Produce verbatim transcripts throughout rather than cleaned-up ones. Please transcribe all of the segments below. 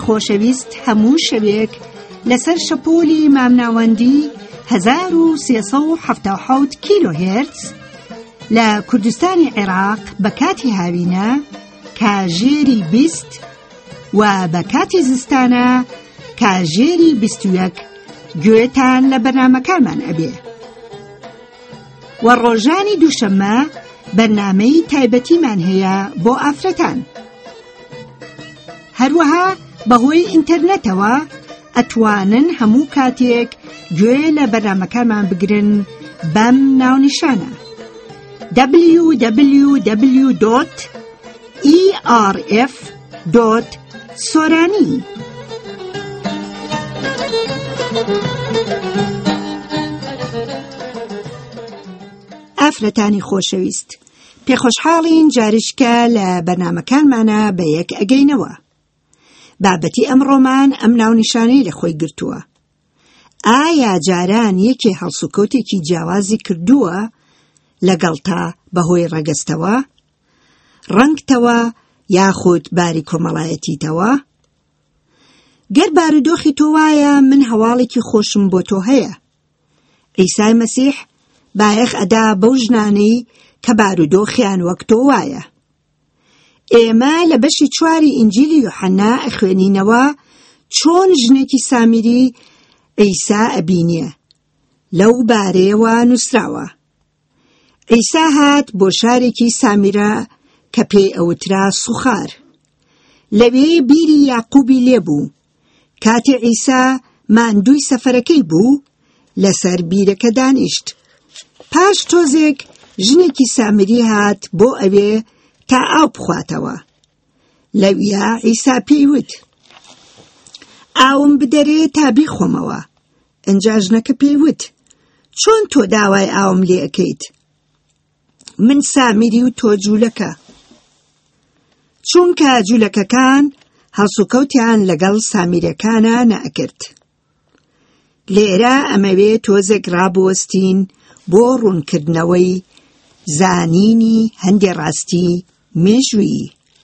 خۆشەویست هەموو شەوێک لەسەر شەپۆلی مامناوەندی هەزار و سێسەد و حەڤدە و حەوت کیلۆ هێرتز لە کوردستانی عێراق بە کاتی هاوینە کاژێری بیست و بە کاتی زستانە کاژێری بیست و یەک گوێتان لە بەرنامەکانمان ئەبێ. و ڕۆژانی دووشەممە بەرنامەی تایبەتیمان هەیە بۆ ئافرەتان. هەروەها بەهۆی ئینتەرنێتەوە ئەتوانن هەموو کاتێک گوێ لە بەرنامەکانمان بگرن بەم ناونیشانە دبلیو دبلیو دبلیو دۆت ئی ئار ئێف دۆت سۆرانی. ئافرەتانی خۆشەویست، پێخۆشحاڵین جاریشکە لە بەرنامەکانمانە بە یەک ئەگەینەوە. بابەتی ئەمڕۆمان ئەم ناونیشانەی لە خۆی گرتووە. ئایا جاران یەکێ هەڵسوکەوتێکی جیاوازی کردووە لەگەڵتا بەهۆی ڕەگەستەوە، ڕەنگتەوە یاخود باری کۆمەڵایەتیتەوە؟ گەر بارودۆخی تۆ وایە من هەواڵێکی خۆشم بۆ تۆ هەیە. عیسای مەسیح بایەخ ئەدا بەو ژنانەی کە بارودۆخیان وەک تۆ وایە. ئێمە لە بەشی چواری ئینجیلی یوحەنا ئەخوێنینەوە چۆن ژنێکی سامیری عیسا ئەبینیە. لەو بارەیەوە نووسراوە. عیسا هات بۆ شارێکی سامیرە کە پێی ئەوترا سوخار. لەوێ بیری یاقوبی لێبوو. کاتی عیسا ماندووی سەفەرەکەی بوو لەسەر بیرەکە دانیشت. پاش تۆزێک ژنێکی سامری هات بۆ ئەوێ تا ئاو بخواتەوە. لەویا عیسا پێیوت ئاوم بدەرێ تا بیخۆمەوە. ئەنجا ژنەکە پێیوت چۆن تۆ داوای ئاوم لێ ئەکەیت؟ من سامری و تۆ جوولەکە. چونکە جوولەکەکان هەڵسوکەوتیان لەگەڵ سامیرەکانە نەئەکرد. لێرە ئەمەوێ تۆزێک ڕابوەستین بۆ ڕوونکردنەوەی زانینی هەندێ ڕاستی مێژوویی.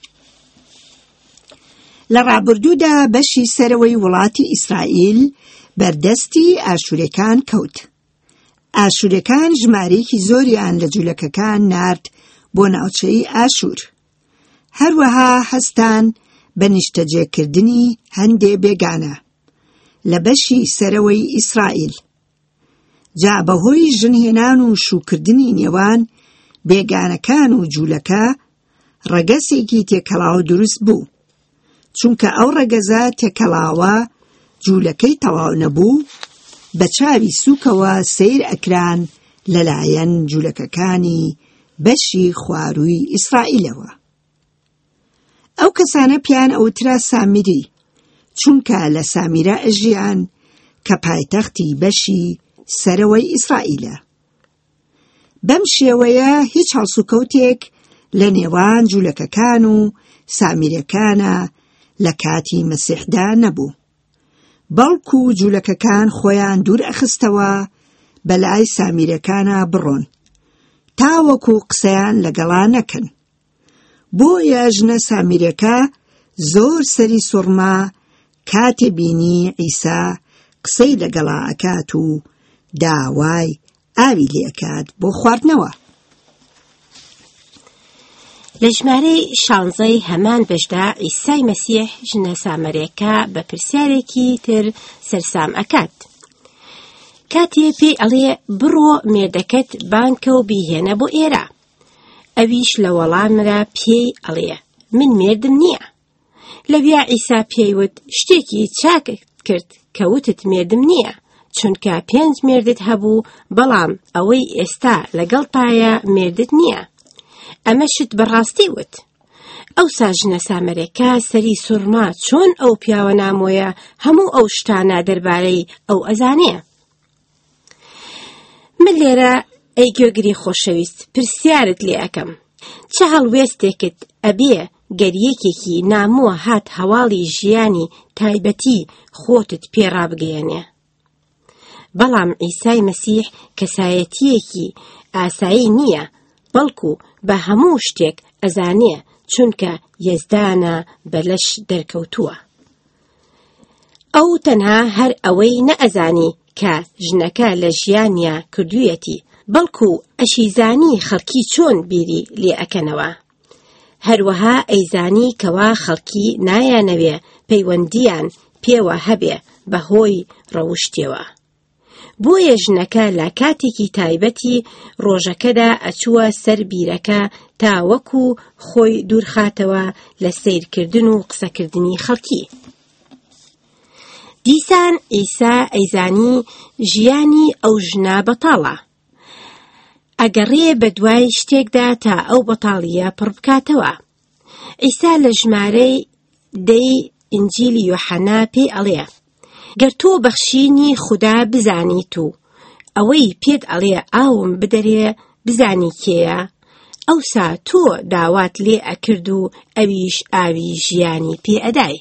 لە ڕابردوودا بەشی سەرەوەی وڵاتی ئیسرائیل بەردەستی ئاشوورەکان کەوت. ئاشوورەکان ژمارەیەکی زۆریان لە جوولەکەکان نارد بۆ ناوچەی ئاشوور. هەروەها هەستان بە نیشتەجێکردنی هەندێ بێگانە لە بەشی سەرەوەی ئیسرائیل. جا بەهۆی ژنهێنان و شوکردنی نێوان بێگانەکان و جوولەکە ڕەگەسێکی تێکەڵاو دروست بوو. چونکە ئەو ڕەگەزە تێکەڵاوە جوولەکەی تەواو نەبوو، بە چاوی سووکەوە سیر ئەکران لەلایەن جوولەکەکانی بەشی خوارووی ئیسرائیلەوە. ئەو کەسانە پیان ئەوترا سامیری، چونکە لە سامیرە ئەژیان کە پایتەختی بەشی سەرەوەی ئیسرائیلە. بەم شێوەیە هیچ هەڵسوکەوتێک لە نێوان جوولەکەکان و سامیرەکانە لە کاتی مەسیحدا نەبوو. بەڵکو جوولەکەکان خۆیان دوور ئەخستەوە بەلای سامیرەکانە بڕۆن تاوەکو قسەیان لەگەڵا نەکەن. بۆیە ژنە سامیرەکە زۆر سەری سوڕما کاتێ بینی عیسا قسەی لەگەڵا ئەکات و داوای ئاوی لێ ئەکات بۆ خواردنەوە. لە ژمارەی شانزەی هەمان بەشدا عیسای مەسیح ژنە سامەریەکە بە پرسیارێکی تر سەرسام ئەکات. کاتێ پێی ئەڵێ بڕۆ مێردەکەت بانکە و بیهێنە بۆ ئێرە. ئەویش لە وەڵامرا پێی ئەڵێ من مێردم نییە. لەویا عیسا پێیوت شتێکی چاکت کرد کە وتت مێردم نییە، چونکە پێنج مێردت هەبوو بەڵام ئەوەی ئێستا لەگەڵتایە مێردت نییە. ئەمە شت بەڕاستی وت. ئەوسا ژنە سامەرێکە سەری سوڕما چۆن ئەو پیاوە نامۆیە هەموو ئەو شتانە دەربارەی ئەو ئەزانێ. من لێرە ئەی گوێگری خۆشەویست پرسیارت لێ ئەەکەم، چه هەڵوێستێکت ئەبێ گەریەکێکی نامووە هات هەواڵی ژیانی تایبەتی خۆتت پێڕابگەیەنێ؟ بەڵام عیسای مەسیح کەسایەتیەکی ئاسایی نییە، بەڵکو بە هەموو شتێک ئەزانێ، چونکە یەزدانە بەلەش دەرکەوتووە. ئەو تەنها هەر ئەوەی نەئەزانی کە ژنەکە لە ژیانیا کردوویەتی، بەڵکو ئەشیزانی خەڵکی چۆن بیری لێ ئەکەنەوە. هەروەها ئەیزانی کەوا خەڵکی نایانەوێ پەیوەندیان پێوە هەبێ بەهۆی ڕەوشتیەوە. بۆیە ژنەکە لە کاتێکی تایبەتی ڕۆژەکەدا ئەچووە سەر بیرەکە تا وەکو خۆی دوورخاتەوە لە سیرکردن و قسەکردنی خەڵکی. دیسان ئیسا ئەیزانی ژیانی ئەو ژنا بەتاڵە، ئەگەڕێ بە دوای شتێکدا تا ئەو بەتاڵیە پڕ بکاتەوە. ئیسا لە ژمارەی دەی ئینجیلی یۆحەنا پێی ئەڵێ: گەر تۆ بەخشینی خوددا بزانیت و ئەوەی پێت ئەڵێ ئاوم بدەرێ بزانی کێیە، ئەوسا تۆ داوات لێ ئەکرد و ئەویش ئاوی ژیانی پێ ئەدای.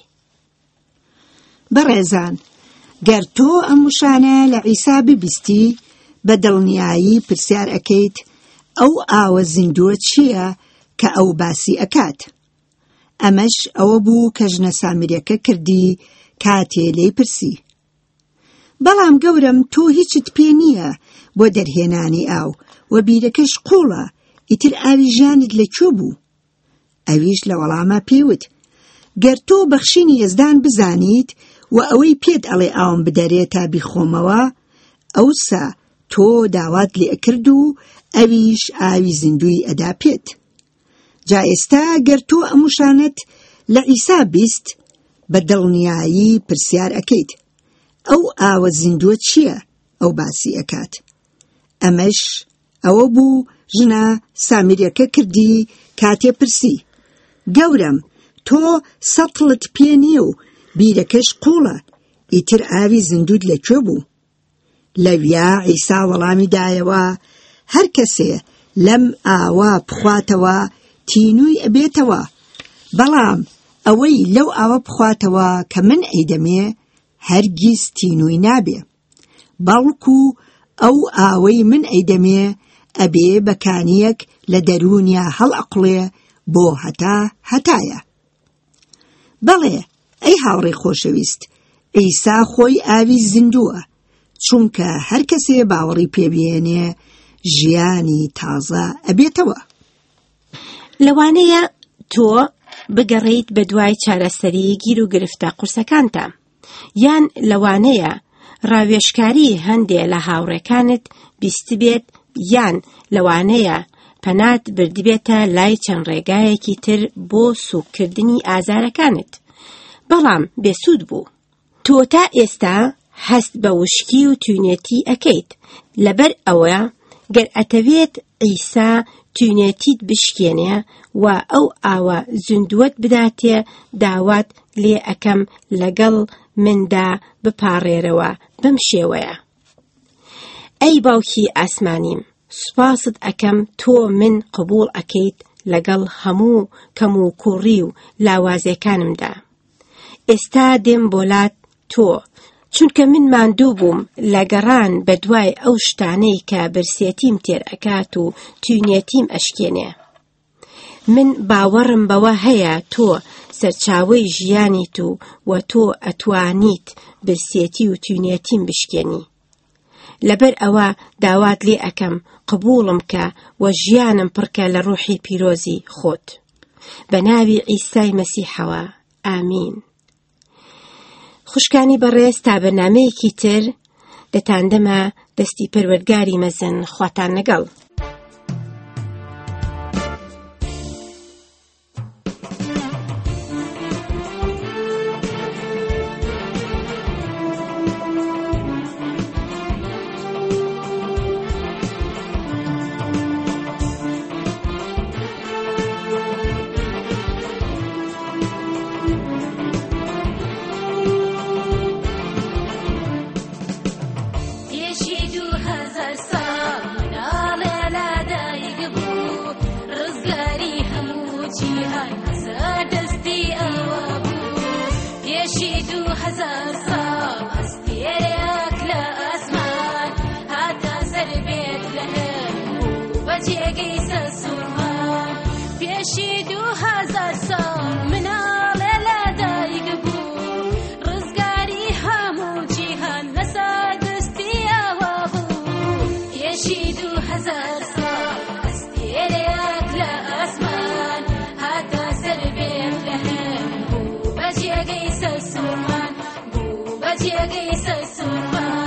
بەڕێزان، گەر تۆ ئەم وشانە لە عیسا ببیستی، بە دڵنیایی پرسیار ئەکەیت ئەو ئاوە زیندووە چییە کە ئەو باسی ئەکات؟ ئەمەش ئەوە بوو کە ژنە سامریەکە کردی کاتێ لێی پرسی. بەڵام گەورم تۆ هیچت پێ نییە بۆ دەرهێنانی ئاو و بیرەکەش قوڵە، ئیتر ئاوی ژیانت لەکوێ بوو؟ ئەویش لە وەڵامە پێوت: گەر تۆ بەخشینی یەزدان بزانیت و ئەوەی پێت ئەڵێ ئاوم بدەرێت تا بیخۆمەوە، ئەوسا تۆ داوات لێ ئەکرد و ئەویش ئاوی زیندووی ئەدا پێت. جا ئێستا گەر تۆ ئەم وشانەت لە عیسا بیست، بە دڵنیایی پرسیار ئەکەیت ئەو ئاوە زیندووە چییە ئەو باسی ئەکات؟ ئەمەش ئەوە بوو ژنە سامریەکە کردی کاتێ پرسی: گەورم، تۆ سەتڵت پێ نییە و بیرەکەش قوڵە، ئیتر ئاوی زیندووت لەکوێ بوو؟ لەویا عیسا وەڵامی دایەوە: هەر کەسێ لەم ئاوا بخواتەوە تینووی ئەبێتەوە، بەڵام ئەوەی لەو ئاوە بخواتەوە کە من ئەیدەمێ هەرگیز تینووی نابێ، بەڵکو ئەو ئاوەی من ئەیدەمێ ئەبێ بەکانیەک لە دەرونیا هەڵ ئەقڵێ بۆ هەتا هەتایە. بەڵێ ئەی هاوڕێی خۆشەویست، عیسا خۆی ئاوی زیندووە، چونکە هەر کەسێ باوەڕی پێبێنێ ژیانی تازە ئەبێتەوە. لەوانەیە تۆ بگەڕێیت بە دوای چارەسەری گیر و گرفتە قورسەکانتە، یان لەوانەیە ڕاوێژکاری هەندێ لە هاوڕێکانت بیست بێت، یان لەوانەیە پەنات بردبێتە لای چەند ڕێگایەکی تر بۆ سووککردنی ئازارەکانت، بەڵام بێسوود بوو. تۆ تا ئێستا هەست بە وشکی و توینێتی ئەکەیت، لەبەر ئەوە گەر ئەتەوێت عیسا توینێتیت بشکێنێ و ئەو ئاوە زیندووت بداتێ، داوات لێ ئەکەم لەگەڵ مندا بپاڕێرەوە بەم شێوەیە. ئەی باوکی ئاسمانیم، سوپاست ئەکەم تۆ من قبوڵ ئەکەیت لەگەڵ هەموو کەم و کوڕی و لاوازیەکانمدا. ئێستا دێم بۆلات تۆ، چونکە من ماندوو بووم لە گەڕان بە دوای ئەو شتانەی کە برسێتیم تێر ئەکات و توینێتیم ئەشکێنێ. من باوەڕم بەوە هەیە تۆ سەرچاوەی ژیانیت و و تۆ ئەتوانیت برسێتی و توینێتیم بشکێنی. لەبەر ئەوە داوات لێ ئەکەم قبوڵم کە و ژیانم پڕکە لە ڕوحی پیرۆزی خۆت. بە ناوی عیسای مەسیحەوە، ئامین. خوشکانی بەڕێز، تا بەرنامەیەکی تر دەتاندەمە دەستی پەروەردگاری مەزن. خواتان لەگەڵ. هزار سال ناله بەجێگەی سەر سوورمان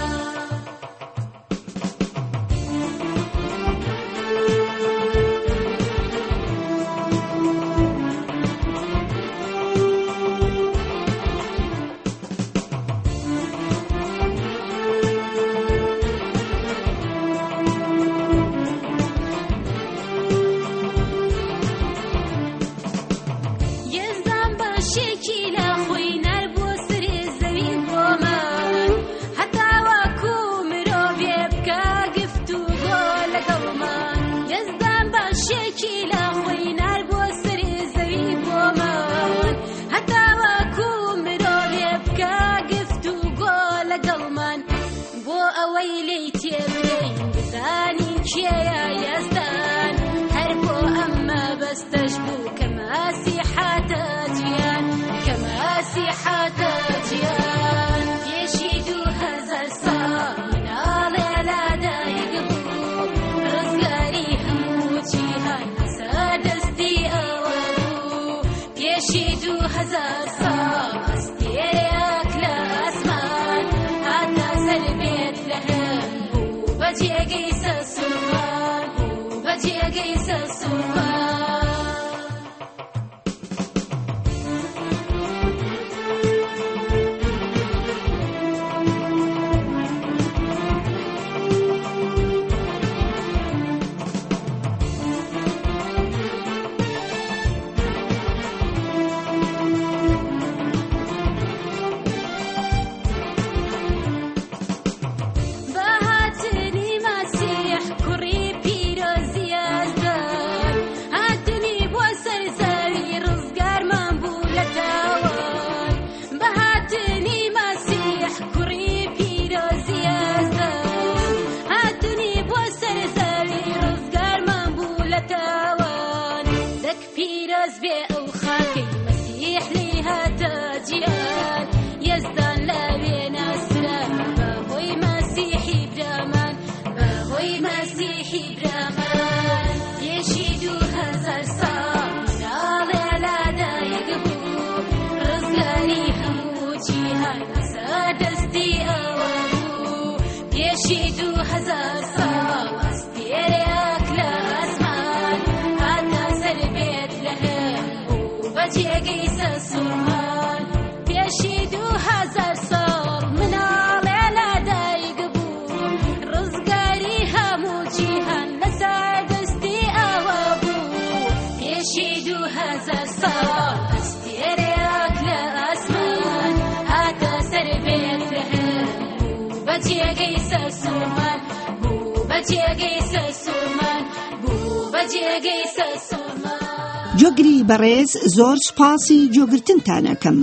جۆگری بەڕێز زۆر سپاسی جۆگرتنتانەکەم.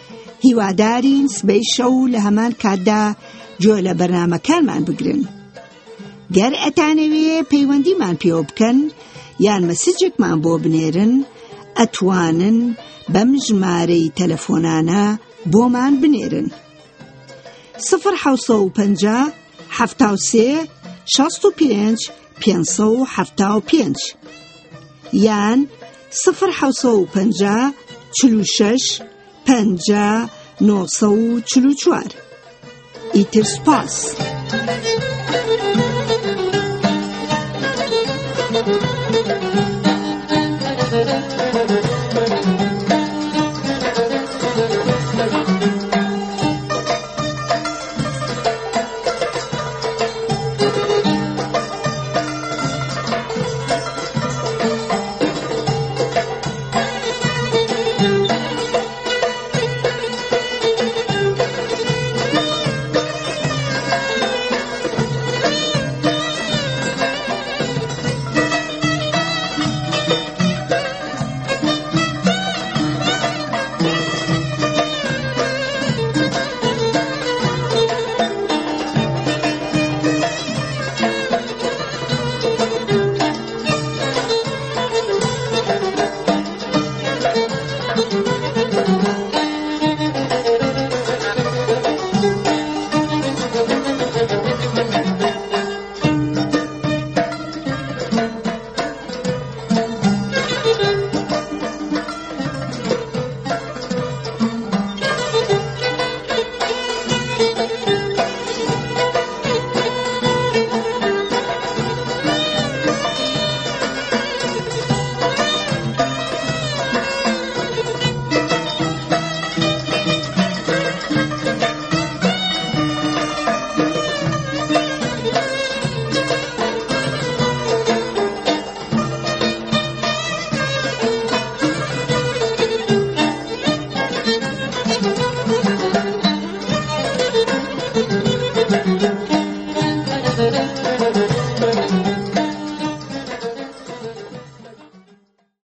هیوادارین سبەی شەو لە هەمان کاتدا جۆ لە بەرنامەکانمان بگرن. گەر ئەتانەوێ پەیوەندیمان پێوە بکەن یان مەسیجێکمان بۆ بنێرن ئەتوانن بەم ژمارەی تەلەفۆنانە بۆمان بنێرن: سفر حەوت و پەنجا حەفتا و سێ شەست و پێنج پێنج سەد و حەفتا و پێنج یان سفر حەوت و پەنجا چل و شەش پەنجا نۆ سەد و چل و چوار. ئیتر سپاس. Thank you.